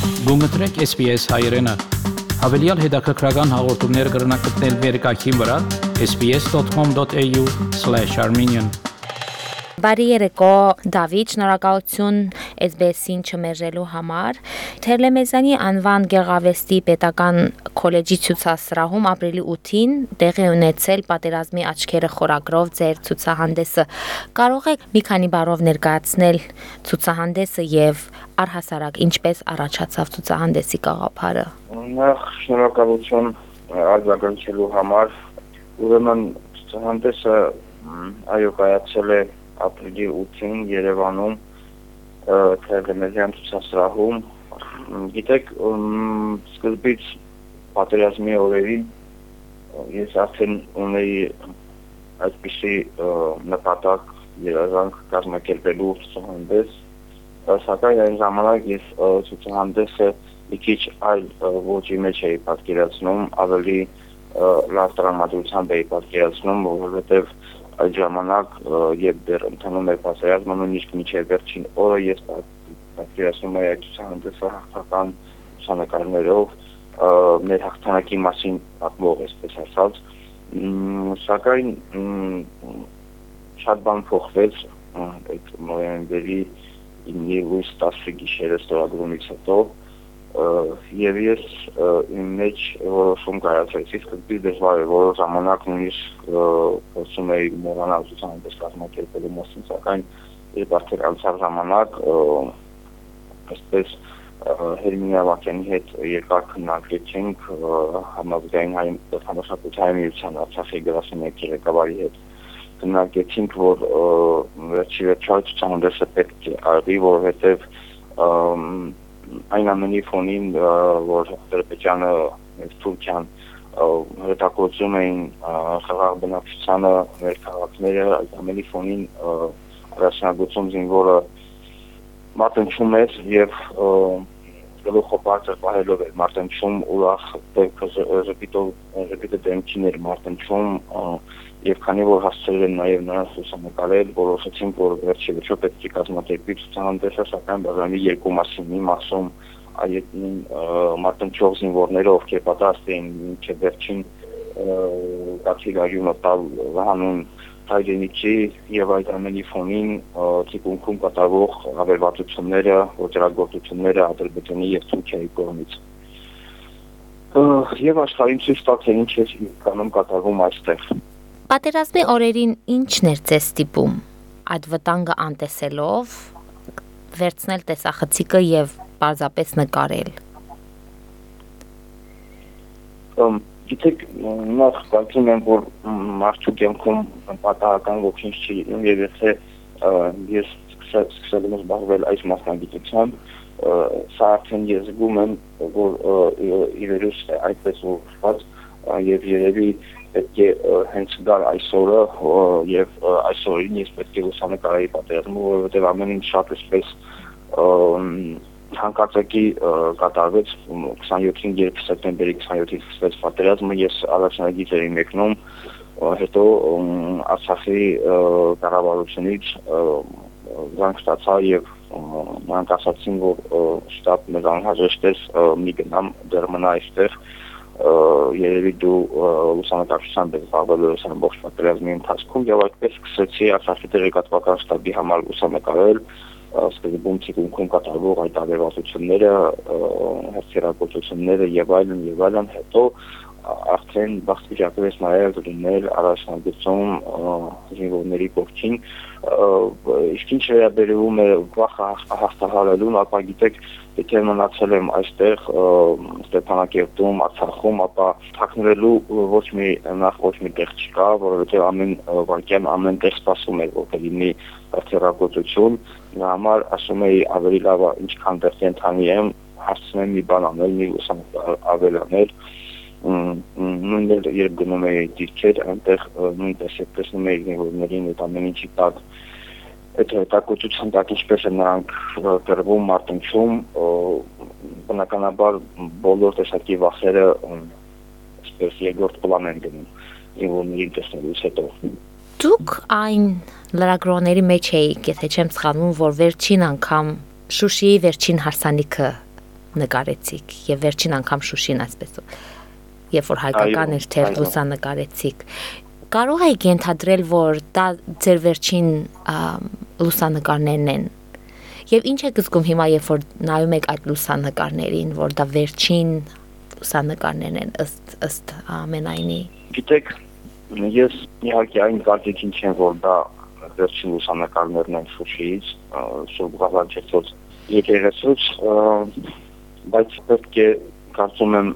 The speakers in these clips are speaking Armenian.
Գումտրեք SPS հայրենը։ Հավելյալ հետաքրքրական հաղորդումներ կգրնակցնել վերկայքին վրա sbs.com.au/armenian Բարի երեկո, Դավիթ, շնորհակալություն SBS-ին չմերժելու համար։ Թերլեմեզանի անվան գեղարվեստի պետական քոլեջի ցուցասրահում ապրիլի 8-ին տեղի ունեցել պատերազմի աչքերը խորագրով ձեր ցուցահանդեսը։ Կարող եք մի քանի բառով ներկայացնել ցուցահանդեսը եւ առհասարակ ինչպես առաջացավ ցուցահանդեսի գաղափարը։ Նախ շնորհակալություն արձագանքելու համար։ Ուրեմն ցուցահանդեսը այո կայացել է ապրիլի 8-ին Երևանում Թերլեմեզյան ցուցասրահում։ Գիտեք, սկզբից պատերազմի օրերին ես արդեն ունեի այսպիսի նպատակ երազանք կազմակերպելու ցուցահանդես, սակայն այն ժամանակ ես ցուցահանդեսը մի քիչ այլ ոճի մեջ էի պատկերացնում, ավելի լավ տրամադրությամբ էի պատկերացնում, որովհետև այդ ժամանակ երբ դեռ ընթանում էր պատերազմը, նույնիսկ մինչև վերջին օրը ես պատկերացնում էի այդ ցուցահանդեսը հաղթական ցուցանկարներով, մեր հաղթանակի մասին պատմող, այսպես ասած, սակայն շատ բան փոխվեց այդ նոյեմբերի 9-10 գիշերը ստորագրումից հետո, եւ ես իմ մեջ որոշում կայացրեցի, սկզբից դժվար էր որոշ ժամանակ նույնիսկ փորձում էի մոռանալ ցուցահանդես կազմակերպելու մասին, սակայն երբ արդեն անցավ ժամանակ, այսպես Հերմինե Ավակյանի հետ երկար քննարկեցինք համազգային հայ հանրապետության միության Արցախի գրասենյակի ղեկավարի հետ քննարկեցինք, որ վերջի ցուցահանդեսը պետք է արվի, որովհետև այն ամենի ֆոնին, որ Ադրբեջանը եւ Թուրքիան հետաքրքրում էին խաղաղ բնակչությանը, մեր քաղաքները, այդ ամենի ֆոնին առաջնագծում զինվորը մարտնչում էր եւ գլուխը բարձր պահելով էր մարտնչում, ուրախ դեպքը ժպիտը դեմքին էր մարտնչում եւ քանի որ հասցրել են նաեւ նրանց լուսանկարել, որոշեցինք, որ վերջի վերջո պետք է կազմակերպի ցուցահանդեսը, սակայն բաժանի երկու մասին, մի մասում այդ մարտնչող զինվորները, ովքեր պատրաստ էին մինչև վերջին գացի գարյունը տալ հանուն հայրենիքի եւ այդ ամենի ֆոնին թիկունքում կատարվող ավերվածությունները, ոչռագործությունները Ադրբեջանի եւ Թուրքիայի կողմից։ Եվ աշխարհին ցույց տալ, թե ինչ է կանոն կատարվում այստեղ։ Պատերազմի օրերին ինչն էր ձեզ ստիպում այդ վտանգը անտեսելով վերցնել տեսախցիկը եւ պարզապես նկարել։ Գիտեք, նախ կարծում եմ, որ մարդու կյանքում պատահական ոչինչ չի լինում եւ եթե ես սկսել եմ զբաղվել այս մասնագիտությամբ, սա արդեն ես զգում եմ, որ իրերուս այդպես որոշված եւ երևի պետք է հենց գալ այսօրը եւ այսօրին ես պետք է լուսանկարեի պատերազմը, որովհետեւ ամեն ինչ շատ էսպես հանկարծակի կատարվեց 27-ին, երբ սեպտեմբերի 27-ին սկսվեց պատերազմը, ես առաջնագիծ էի մեկնում, հետո Արցախի կառավարությունից զանգ ստացա եւ նրանք ասացին, որ շտապ մեզ անհրաժեշտ է մի գնամ դեռ մնա այստեղ, երևի դու լուսանկարչությամբ ես զբաղվել ես ամբողջ պատերազմի ընթացքում եւ այդպես սկսեցի Արցախի տեղեկատվական շտաբի համար լուսանկարել սկզբում թիկունքում կատարվող այդ ավերվածությունները, հերթերագործությունները եւ այլն, հետո արդեն բացվիճակվեց նաեւ լինել առաջնագծում զինվորների կողքին, իսկ ինչ վերաբերում է վախը հաղթահարելուն, ապա գիտեք, եթե մնացել եմ այստեղ Ստեփանակերտում, Արցախում, ապա թաքնվելու ոչ մի տեղ չկա, որովհետեւ ամեն վայրկյան ամեն տեղ սպասում էր, որ կլինի հերթերագործություն, նրա համար ասում էի ավելի լավ է ինչքան դեռ կենթանի եմ, հարցնեմ մի բան անել, մի ավելանել, նույնն երբ գնում էի դիրքեր, այնտեղ նույնպես երբ տեսնում էի զինվորներին այդ ամեն ինչի տակ, այդ հետաքրքրության տակ ինչպես են նրանք կռվում, մարտնչում, բնականաբար բոլոր տեսակի վախերը այսպես երկրորդ պլան են գնում զինվորներին տեսնելուց հետո։ Դուք այն լրագրողների մեջ էիք, եթե չեմ սխալվում, որ վերջին անգամ Շուշիի վերջին հարսանիքը նկարեցիք եւ վերջին անգամ Շուշին այսպես երբ որ հայկական էր թե լուսանկարեցիք կարող եք ենթադրել որ դա ձեր վերջին լուսանկարներն են եւ ինչ եք զգում հիմա երբ որ նայում եք այդ լուսանկարներին որ դա վերջին լուսանկարներն են ըստ ամենայնի գիտեք ես իհարկե այն կարծիքին չեմ որ դա վերջին լուսանկարներն են Շուշիից շուտ գավառչեցոց եկեղեցուց բայց պետք է կարծում եմ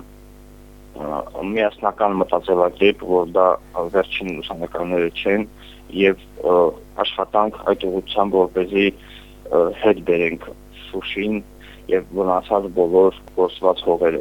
միասնական մտածելակերպ որ դա վերջին լուսանկարները չեն եւ աշխատանք այդ ուղղությամբ որպեսզի հետ բերենք Շուշին եւ վնասած բոլոր գործված հողերը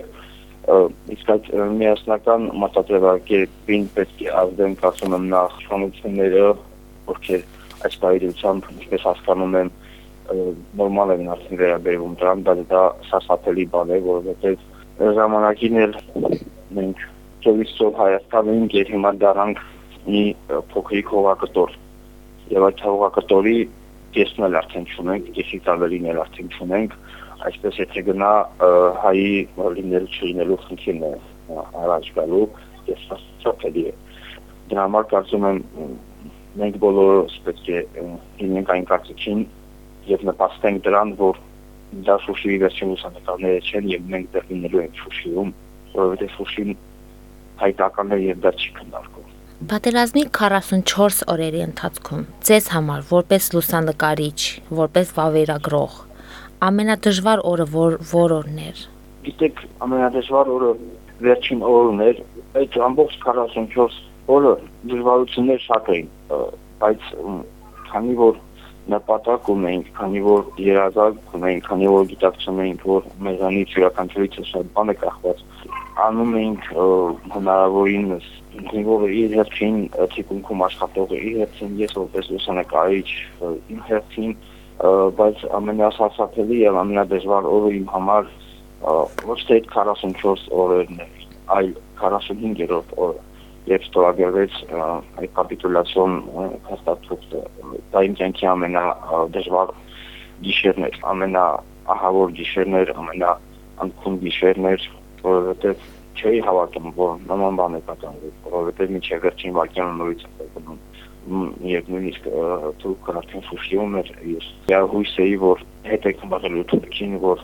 իսկ այդ միասնական մտածելակերպին պետք է ազդեն կարծում եմ նախ իշխանությունները ովքեր այս բարիությամբ ինչպես հասկանում եմ նորմալ են արդեն վերաբերվում դրան բայց դա սարսափելի բան է որովհետեւ ժամանակին էլ մենք ծովիստով Հայաստանում եւ հիմա դառանք մի փոքրիկ հողակտոր եւ այդ հողակտորի կեսն էլ արդեն չունենք կեսից ավելին էլ արդեն չունենք այսպես եթե գնա հայի լինելու չլինելու խնդիրն է առաջ գալու եւ սարսափելի է դրա համար կարծում եմ մենք բոլորս պետք է լինենք այն կարծիքին եւ նպաստենք դրան որ դա Շուշիի վերջին լուսանկարները չեն եւ մենք դեռ լինելու ենք Շուշիում որովհետեւ Շուշին հայկական է եւ դա չի քննարկվում Պատերազմի 44 օրերի ընթացքում ձեզ համար որպես լուսանկարիչ որպես վավերագրող ամենադժվար օրը որ օրն էր գիտեք ամենադժվար օրը վերջին օրն էր այդ ամբողջ 44 օրը դժվարություններ շատ էին բայց քանի որ նպատակ ունենք, քանի որ երազանք ունենք, քանի որ գիտակցում ենք, որ մեզանից յուրաքանչյուրից շատ բան է կախված, անում ենք հնարավորինս, որ իր հերթին թիկունքում աշխատողը, իր հերթին ես որպես լուսանկարիչ, իմ հերթին, բայց ամենասարսափելի եւ ամենադժվար օրը իմ համար ոչ թե այդ 44 օրերն է, այլ 45-րդ օրը եւ ստորագրվեց այդ կապիտուլյացիոն հաստատումը դա իմ կյանքի ամենադժվար գիշերն էր ամենաահավոր գիշերն էր ամենաանքուն գիշերն էր որովհետեւ չէի հավատում որ նման բան է կատարվում որովհետեւ մինչեւ վերջին վայրկյանը նորից ապրում եւ նույնիսկ թուրքը արդեն Շուշիում էր ես հույս էի որ հետ եք մղելու թուրքին որ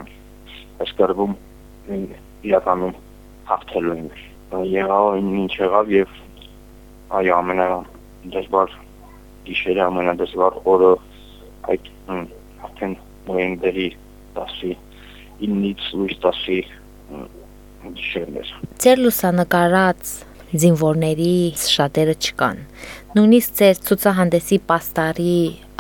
այս կարգում իրականում հաղթելու ենք եղավ ինչ եղավ եւ այո ամենադժվար գիշերը ամենադժվար օրը այդ արդեն նոյեմբերի 19-ից լույս 10-ի գիշերն էր Ձեր լուսանկարած զինվորների շատերը չկան նույնիսկ ձեր ցուցահանդեսի պաստարի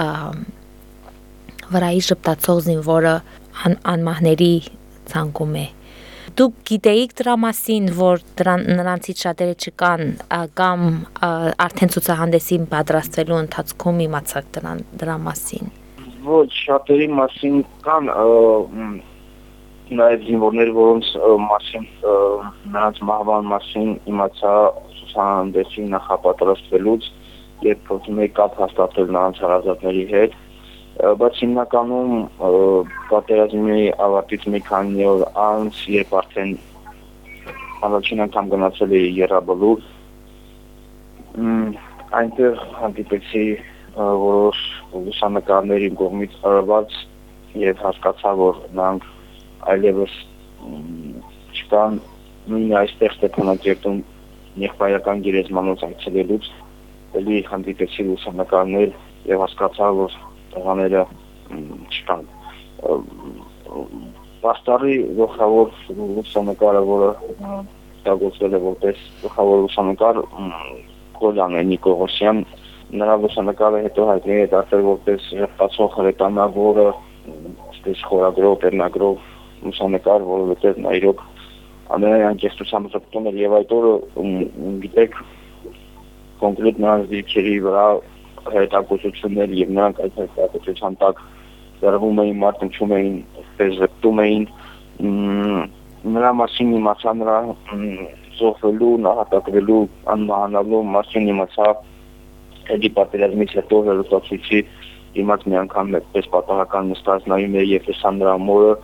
վրայի ժպտացող զինվորը անմահների ցանկում է Դուք գիտեիք դրա մասին, որ նրանցից շատերը չկան կամ արդեն ցուցահանդեսին պատրաստվելու ընթացքում իմացաք դրա մասին։ Ոչ, շատերի մասին կան նաև զինվորներ, որոնց մասին նրանց մահվան մասին իմացա ցուցահանդեսի նախապատրաստվելուց, երբ փորձում էի կապ հաստատել նրանց հարազատների հետ, բայց հիմնականում պատերազմի ավարտից մի քանի օր անց երբ արդեն առաջին անգամ գնացել էի Եռաբլուր այնտեղ հանդիպեցի որոշ լուսանկարների կողմից արված եւ հասկացա որ նրանք այլևս չկան նույն այստեղ Ստեփանակերտում եղբայրական գերեզմանոց այցելելուց էլի հանդիպեցի լուսանկարներ եւ հասկացա որ տղաները չկան Պաստարի գլխավոր լուսանկարը որը ստեղծվել է որպես գլխավոր լուսանկար Կոլյան է Նիկողոսյան նրա լուսանկարը հետո հայտնի է դարձել որպես ժպտացող հրետանավորը այսպես խորագրով տերնագրով լուսանկար որովհետև նա իրոք ամենաանկեղծությամբ ժպտում էր եւ այդ օրը գիտեք կոնկրետ նրանց դիրքերի վրա հետաքրքրություններ եւ նրանք այդ հետաքրքրության տակ դրվում էին մարտնչում էին այսպես ժպտում էին նրա մասին իմացա նրա զոհվելու նահատակվելու անմահանալու մասին իմացա էդի պատերազմից հետո հերոսացույցի դիմաց մի անգամ այդպես պատահական նստած նայում էի եւ տեսա նրա մորը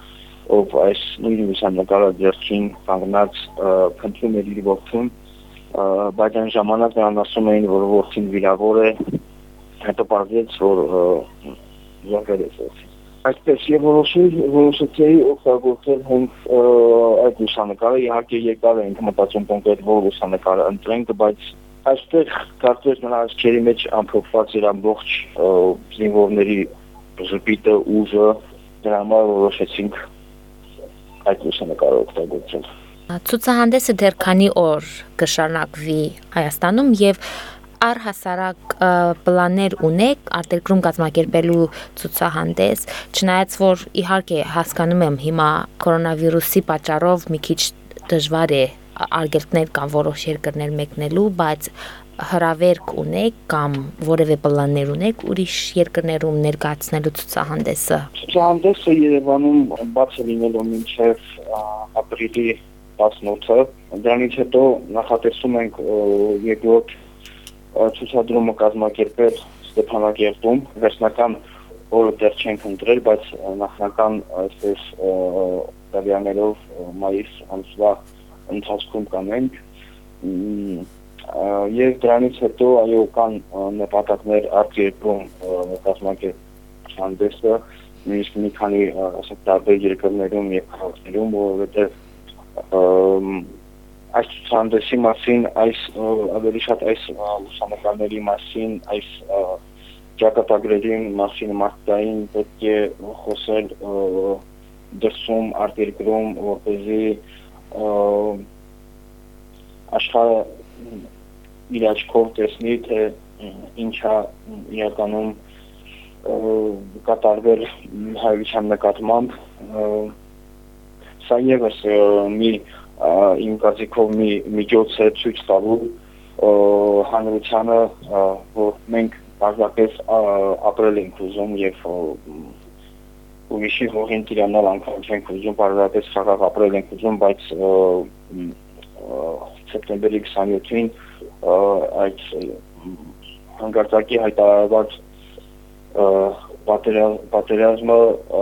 ով այս նույն լուսանկարը ձեռքին կանգնած փնտրում էր իր որդուն, բայց այն ժամանակ նրան ասում էին, որ որդին վիրավոր է, հետո պարզվեց, որ զոհվել է որդին։ Այսպես եւ որոշեցի օգտագործել հենց այդ լուսանկարը, իհարկե եկավ ենք մտածում կոնկրետ որ լուսանկարը ընտրենք, բայց այստեղ կարծես նրա աչքերի մեջ ամփոփված իր ամբողջ զինվորների զուպիտը, ուժը, դրա համար որոշեցինք այդ լուսանկարը օգտագործել։ Ցուցահանդեսը դեռ քանի օր կշարունակվի Հայաստանում եւ առհասարակ պլաններ ունեք արտերկրում կազմակերպելու ցուցահանդես, չնայած որ իհարկե հասկանում եմ հիմա կորոնավիրուսի պատճառով մի քիչ դժվար է արգելքներ կան որոշ երկրներ մեկնելու, բայց հրավերք ունեք կամ որևէ պլաններ ունեք ուրիշ երկրներում ներկայացնելու ցուցահանդեսը։ Ցուցահանդեսը Երևանում բաց է լինելու մինչև ապրիլի 18-ը, դրանից հետո նախատեսում ենք երկրորդ ցուցադրումը կազմակերպել Ստեփանակերտում, վերջնական օրը դեռ չենք ընտրել, բայց նախնական այսպես տարիաներով մայիս ամսվա ընթացքում կանենք եւ դրանից հետո այո կան նպատակներ արտերկրում կազմակերպել նույնիսկ մի քանի ասենք տարբեր երկրներում եւ քաղաքներում, որովհետեւ այս ցուցահանդեսի մասին, այս ավելի շատ այս լուսանկարների մասին, այս ճակատագրերի մասին մարդկային պետք է խոսել դրսում արտերկրում, որպեսզի աշխարհը իր աչքով տեսնի, թե ինչա իրականում կատարվել հայության նկատմամբ, սա ևս մի իմ կարծիքով մի միջոց է ցույց տալու հանրությանը, որ մենք բազմապես ապրել ենք ուզում եւ ուրիշի հողին տիրանալ անգամ չենք ուզում, բազմապես խաղաղ ապրել ենք ուզում, բայց սեպտեմբերի 27-ին այդ հանկարծակի հայտարարված պատերազմը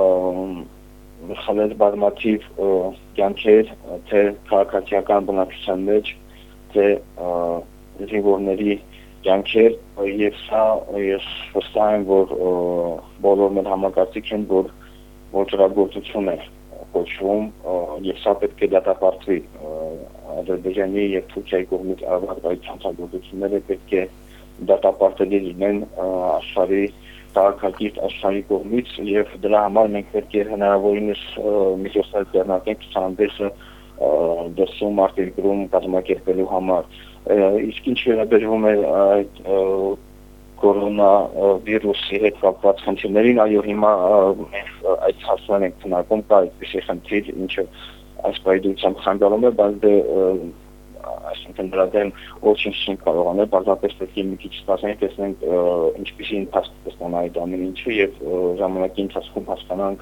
խլեց բազմաթիվ կյանքեր, թե քաղաքացիական բնակչության մեջ, թե զինվորների կյանքեր, եւ սա ես վստահ եմ, որ բոլորն էլ համակարծիք են, որ ոչռագործություն է կոչվում, եւ սա պետք է դատապարտվի Ադրբեջանի եւ Թուրքիայի կողմից արված այդ հանցագործությունները պետք է դատապարտելի լինեն աշխարհի քաղաքակիրթ աշխարհի կողմից եւ դրա համար մենք պետք է հնարավորինս միջոցներ ձեռնարկենք ցուցահանդեսը դրսում արտերկրում կազմակերպելու համար։ Իսկ ինչ վերաբերում է այդ կորոնավիրուսի հետ կապված խնդիրներին, այո հիմա մենք այդ հարցն ենք քննարկում, կա այդպիսի խնդիր, ինչը այս պայմանությամբ խանգարում է, բայց այսինքն դրա դեմ ոչինչ չենք կարող անել, բազմապես պետք է մի քիչ սպասենք, տեսնենք ինչպիսի ընթացք կստանա այդ ամեն ինչը եւ ժամանակի ընթացքում հասկանանք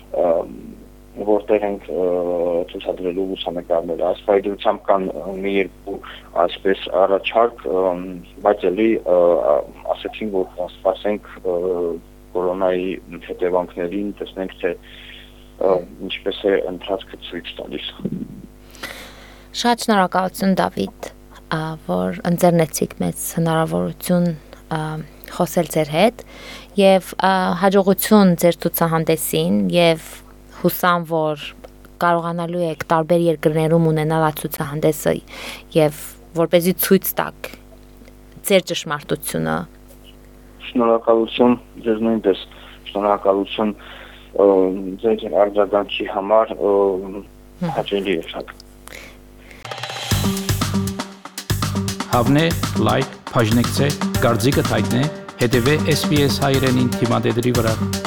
որտեղ ենք ցուցադրելու լուսանկարները։ Այս պայմանությամբ կան մի երկու այսպես առաջարկ, բայց էլի ասեցին, որ սպասենք կորոնայի հետևանքներին, տեսնենք թե ինչպես է ընթացքը ցույց տալիս։ Շատ շնորհակալություն Դավիթ, որ ընձեռնեցիք մեզ հնարավորություն խոսել ձեր հետ եւ հաջողություն ձեր ցուցահանդեսին եւ հուսամ, որ կարողանալու եք տարբեր երկրներում ունենալ այդ ցուցահանդեսը եւ որպեսզի ցույց տաք ձեր ճշմարտությունը։ Շնորհակալություն ձեզ նույնպես, շնորհակալություն ձեր արձագանքի համար, հաճելի է շատ։ Հավնե, լայք, բաժնեկցե, դարձիկը թայտնե, հետևե SPS հայրենին թիմադեդրի վրա։